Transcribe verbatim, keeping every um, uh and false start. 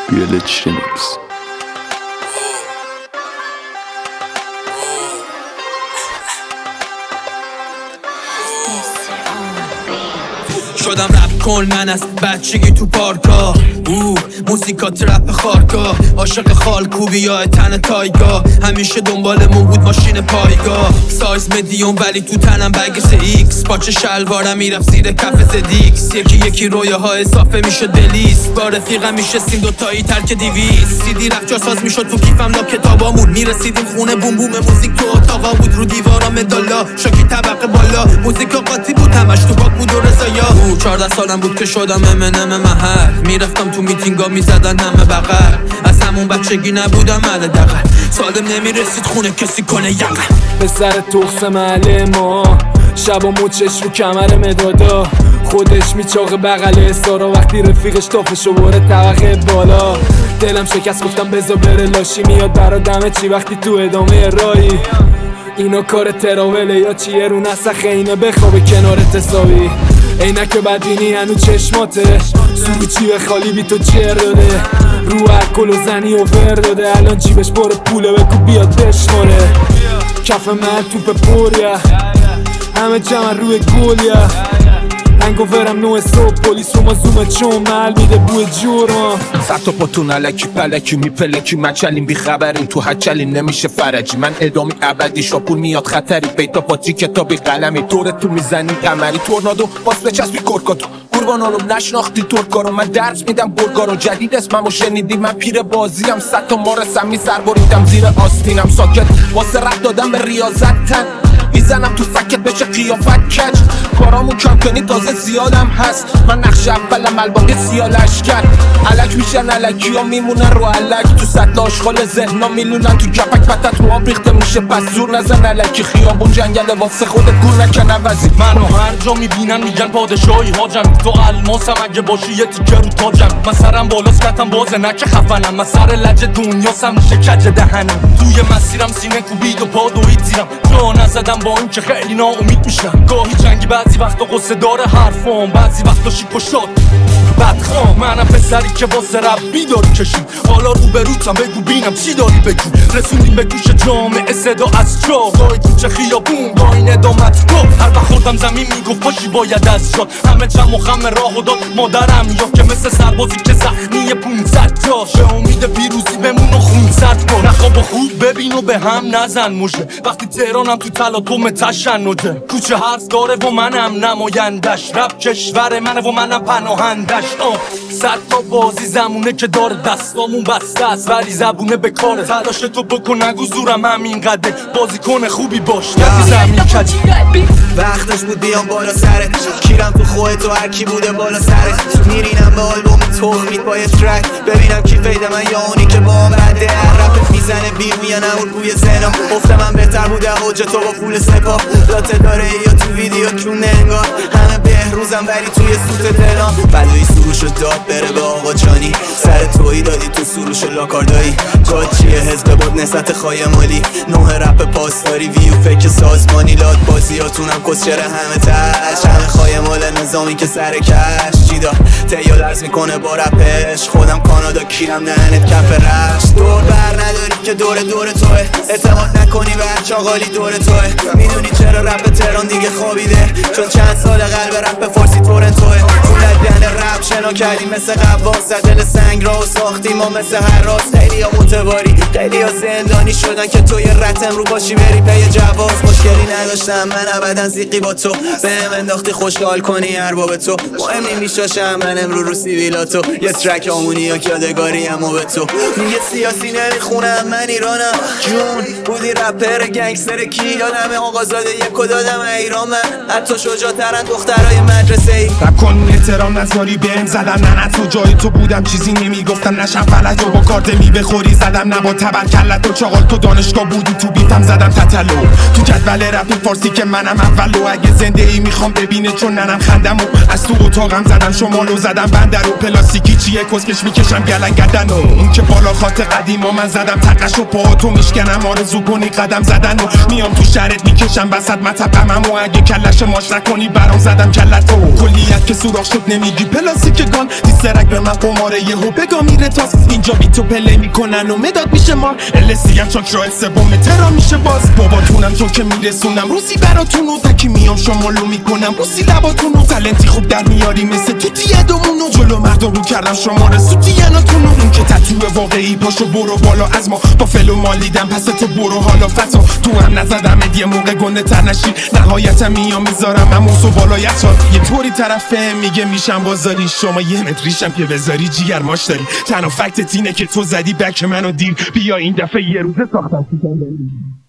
Village Remix. شدم رپ کن من از بچگی تو پارکا او موزیکات رپ خارکا عاشق خالکوبی یا تن تایگا همیشه دنبالمون بود ماشین پایگاه سایز مدیوم ولی تو تنم بگ سه ایکس پاچه شلوارم میرفت زیر کف زدیکس یکی یکی رویه ها اضافه میشد بلیس با رفیقم میشستیم دوتایی ترک دیویس سیدی رفت جاساز میشد تو کیفم لا کتابامون میرسیدیم خونه بوم بوم موزیک تو اتاقا بود رو دیوارا مدالا شاکی طبقه بالا موزیکا قاطی بود همش تو باک بود و رضایا او چهارده سالم بود که شدم امنم محل میرفتم تو میتینگا میزدن همه بغل از همون بچگی نبودم مال دقل سالم نمیرسید خونه کسی کنه یقل به سر توخس محله ما شبا موچش رو کمر مدادا خودش میچاقه بغل سارا وقتی رفیقش تافشو بره طبقه بالا دلم شکست گفتم بزا بره لاشی میاد برا دمه چی وقتی تو ادامه رایی اینا کار تراوله یا چیه رو نسخه اینه بخوابه کنار تصاوی اینک بدینی هنو چشماته سوچی خالی بی تو جر داده رو الکل و زنی و ور داده الان جیبش پر پوله بگو بیاد بشماره کف من توپ پوریا همه جمع روی گولیا هنگوورم نوع صبح پلیس رو ما زومه چون محل میده بوی جورم سر تا پاتون علکی پلکی میپلکی مچلیم بی خبریم تو هچلیم نمیشه فرجی من ادامی ابدی شاپور میاد خطری بیتا پاتری کتابی قلمی طور تو میزنی قمری تورنادو باز بچسبی کرکاتو قربانالم نشناختی ترکارو من درس میدم برگارو جدید اسممو شنیدی من پیر بازیم صد تا مارسم میسر بریدم زیر آستینم ساکت واسه رد دادم به ریاضت تن میزنم تو فکت بشه قیافت کج کارامو کم کنی تازه زیادم هست من نقش اولم الباقی سیالش کرد علک میشن علکی ها میمونن رو علک تو سطل آشغال ذهنا میلونن تو گپک پتت رو آب ریخته میشه پس زور نزن علکی خیابون جنگل واسه خودت گور نکن عوضی منو هر جا میبینن میگن پادشاهی حاجم تو الماسم اگه باشی یه تیکه رو تاجم من سرم بالاست کتم بازه نکه خفنم من سر لج دنیاسم میشه کج دهنم توی مسیرم سینه کوبید و پا دوید زیرم جا نزدم با این که خیلی ناامید میشم گاهی جنگی بعضی وقتا قصه داره حرفام بعضی وقتا شیک و شاد بدخوام منم پسری که واسه رب بیداری کشیم حالا رو بروتم بگو بینم چی داری بگو رسوندیم به گوش جامعه صدا از جا گاهی کوچه خیابون گاهی ندامت گفت هر وقت خوردم زمین میگفت باشی باید از شد همه چم و خم راه و داد مادرم یا که مثل سربازی که زخمی پونصد جاش به امید پیروزی بمون و خون سرد کن نخواب و خوب ببین و به هم نزن مجه وقتی تهرانم تو تلاطم تشنجه کوچه هرزگاره و منم نمایندش رب کشور منه و منم پناهندش صد تا بازی زمونه که داره دستامون بسته است ولی زبونه به کاره تلاش تو بکن نگو زورم همین قده بازی کنه خوبی باش نبی زمین کج وقتش بود بیام بالا سرت کیرم تو خودت و هر کی بوده بالا سرت میرینم به آلبوم تخمید با یه ترک ببینم کی فیده من یا اونی که با هم بده رپت میزنه بیرون یا نمون بوی زنا گفته من بهتر بوده حجه تو با پول سپاه لاته داره یا تو ویدیو کون انگار همه بهروزم ولی توی سوت دلام بلوی سروشو داد بره به آقا جانی سر تویی دادی تو سروش لاکاردایی جاد چیه حزب بود نسبت خواهی مالی نوه رپ پاسداری ویو فکر سازمانی لاد بازیاتونم کسچره همه تش همه خواهی مال نظامی که سر کش چی دار تیو لرز میکنه با رپش خودم کانادا کیرم نهنت کف رش دور بر نداری که دور دور توه اعتماد نکنی به هر چاقالی دور توه میدونی چرا رپ تهران دیگه خوابیده چون چند سال قلب رپ فارسی تورنتوه اون لدن رپ شنا کردیم مثل قواس دل سنگ را ساختیم و مثل هر راز خیلی ها متواری خیلی ها زندانی شدن که توی رتم رو باشی بری پی جواز مشکلی نداشتم من ابدا زیقی با تو بهم انداختی خوشحال کنی ارباب تو مهم نمیشاشم من امرو رو سیویلاتو یه ترک آمونی یا یادگاری امو به تو میگه سیاسی نمیخونم من ایرانم جون بودی رپر گنگستر کی یادم آقازاده یکو دادم ایران من حتی شجاعترن دخترای مدرسه ای رب کن احترام نذاری بهم زدم نه تو جای تو بودم چیزی نمیگفتم نشم فلج و با کارت می بخوری زدم نه با تبرکلت و چاقال تو دانشگاه بودی تو بیتم زدم تتلو تو جدول رپ فارسی که منم اول و اگه زنده ای میخوام ببینه چون ننم خندم و از تو اتاقم زدم شمالو زدم بندر و پلاستیکی چیه کسکش میکشم گلن گردن و اون که بالا خاط قدیم و من زدم تقش و پاهاتو میشکنم آرزو کنی قدم زدن و میام تو شرط میکشم وسط مطبقمم و اگه کلش ماش نکنی برام زدم کلتو کلیت که سوراخ شد نمیگی پلاستیک گان دیسرک به من قماره یهو بگا میره تاس اینجا بی تو پله میکنن و مداد میشه مار السی هم چاک راه سوم ترا میشه باز باباتونم تو که میرسونم روزی براتون و تکی میام شمالو میکنم روزی لباتون و تلنتی خوب در میاری مثل توتی ادامون و جلو مردم رو کردم شماره سوتیاناتون و اون که تتوه واقعی پاشو برو بالا از ما با فلو مالیدم پس تو برو حالا فتا تو هم نزدم یه موقع گنده تر نشی نهایتم میام میذارم اموسو بالایت شد یه طوری طرفه میگه میشم بازاری شما یه متریشم که بذاری جیگر ماش داری تنها فکتت اینه که تو زدی بک منو دیر بیا این دفعه یه روزه ساختم